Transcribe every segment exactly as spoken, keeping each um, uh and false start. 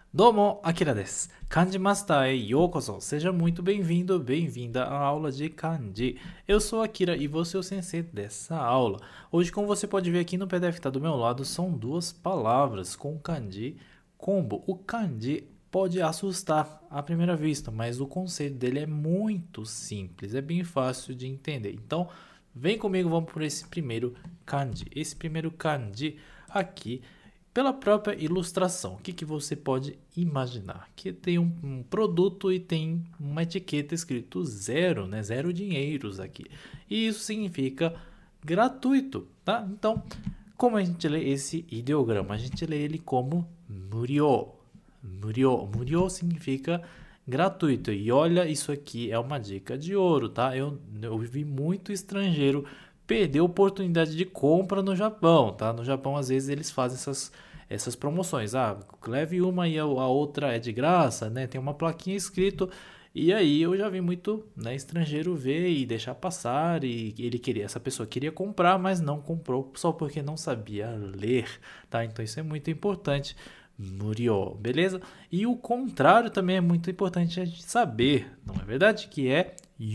Domo, Akira desu. Kanji Master e Yokoso. Seja muito bem-vindo, bem-vinda à aula de Kanji. Eu sou Akira e vou ser o sensei dessa aula. Hoje, como você pode ver aqui no P D F que está do meu lado, são duas palavras com Kanji combo. O Kanji pode assustar à primeira vista, mas o conceito dele é muito simples, é bem fácil de entender. Então, vem comigo, vamos por esse primeiro Kanji. Esse primeiro Kanji aqui, pela própria ilustração, o que, que você pode imaginar? Que tem um, um produto e tem uma etiqueta escrito zero, né? Zero dinheiros aqui. E isso significa gratuito, tá? Então, como a gente lê esse ideograma? A gente lê ele como murio. Murio. Murio significa gratuito. E olha, isso aqui é uma dica de ouro, tá? Eu, eu vi muito estrangeiro perder a oportunidade de compra no Japão, tá? No Japão, às vezes, eles fazem essas, essas promoções. Ah, leve uma e a, a outra é de graça, né? Tem uma plaquinha escrito. E aí eu já vi muito, né, estrangeiro ver e deixar passar. E ele queria, essa pessoa queria comprar, mas não comprou só porque não sabia ler, tá? Então isso é muito importante. Murio, beleza? E o contrário também é muito importante a gente saber, não é verdade? Que é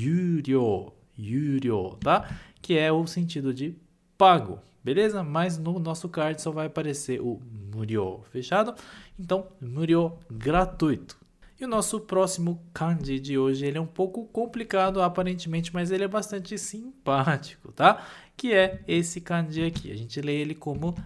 yurio, yurio, tá? Que é o sentido de pago, beleza? Mas no nosso card só vai aparecer o murio, fechado? Então, murio gratuito. E o nosso próximo kanji de hoje, ele é um pouco complicado aparentemente, mas ele é bastante simpático, tá? Que é esse kanji aqui. A gente lê ele como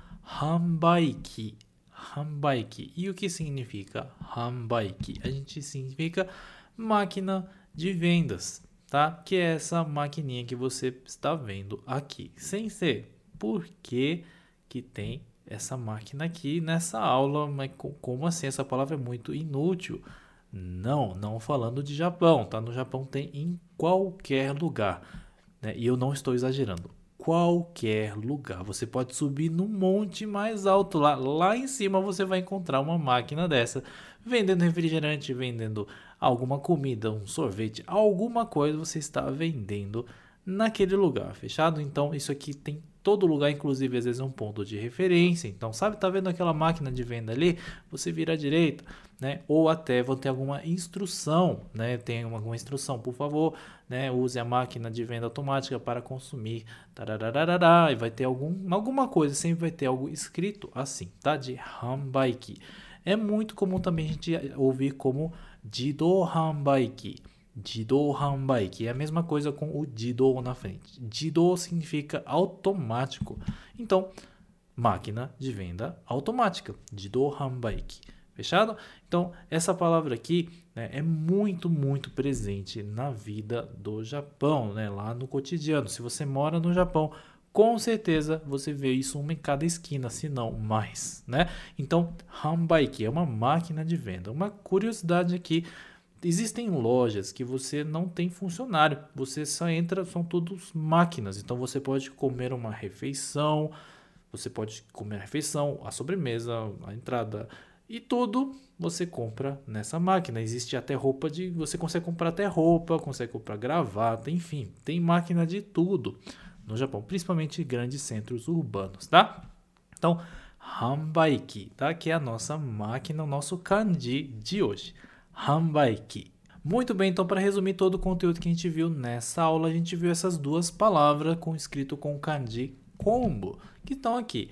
hanbaiki. Hanbaiki. E o que significa hanbaiki? A gente significa máquina de vendas, tá? Que é essa maquininha que você está vendo aqui. Sem ser, por que que tem essa máquina aqui nessa aula? Mas como assim? Essa palavra é muito inútil. Não, não falando de Japão, tá? No Japão tem em qualquer lugar, né? E eu não estou exagerando. Qualquer lugar. Você pode subir num monte mais alto lá. Lá em cima você vai encontrar uma máquina dessa vendendo refrigerante, vendendo alguma comida, um sorvete, alguma coisa você está vendendo naquele lugar, fechado? Então isso aqui tem todo lugar, inclusive às vezes é um ponto de referência. Então, sabe, tá vendo aquela máquina de venda ali? Você vira à direita, né? Ou até vão ter alguma instrução, né? Tem alguma instrução, por favor, né? Use a máquina de venda automática para consumir. Tarararará, e vai ter algum, alguma coisa, sempre vai ter algo escrito assim, tá? De hanbaiki. É muito comum também a gente ouvir como jidou hanbaiki. Jidou hanbaiki é a mesma coisa com o jidou na frente. Jidou significa automático. Então, máquina de venda automática. Jidou hanbaiki. Fechado? Então, essa palavra aqui, né, é muito, muito presente na vida do Japão, né, lá no cotidiano. Se você mora no Japão, com certeza você vê isso uma em cada esquina, se não mais, né? Então, hanbaiki é uma máquina de venda. Uma curiosidade aqui, existem lojas que você não tem funcionário, você só entra, são todos máquinas. Então você pode comer uma refeição, você pode comer a refeição, a sobremesa, a entrada e tudo você compra nessa máquina. Existe até roupa de, você consegue comprar até roupa, consegue comprar gravata, enfim, tem máquina de tudo no Japão, principalmente em grandes centros urbanos, tá? Então, hanbaiki, tá? Que é a nossa máquina, o nosso kanji de hoje. Hanbaiki. Muito bem, então para resumir todo o conteúdo que a gente viu nessa aula, a gente viu essas duas palavras com escrito com kanji combo, que estão aqui.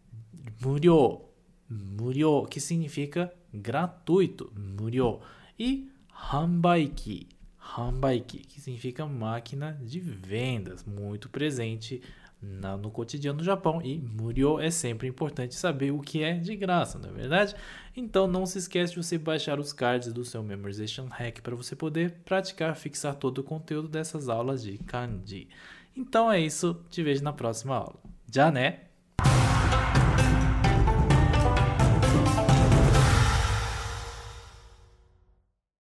Murio, murio, que significa gratuito, murio. E hanbaiki, hanbaiki, que significa máquina de vendas, muito presente na, no cotidiano do Japão. E murio é sempre importante saber o que é de graça, não é verdade? Então não se esquece de você baixar os cards do seu Memorization Hack para você poder praticar, fixar todo o conteúdo dessas aulas de kanji. Então é isso, te vejo na próxima aula. Já né?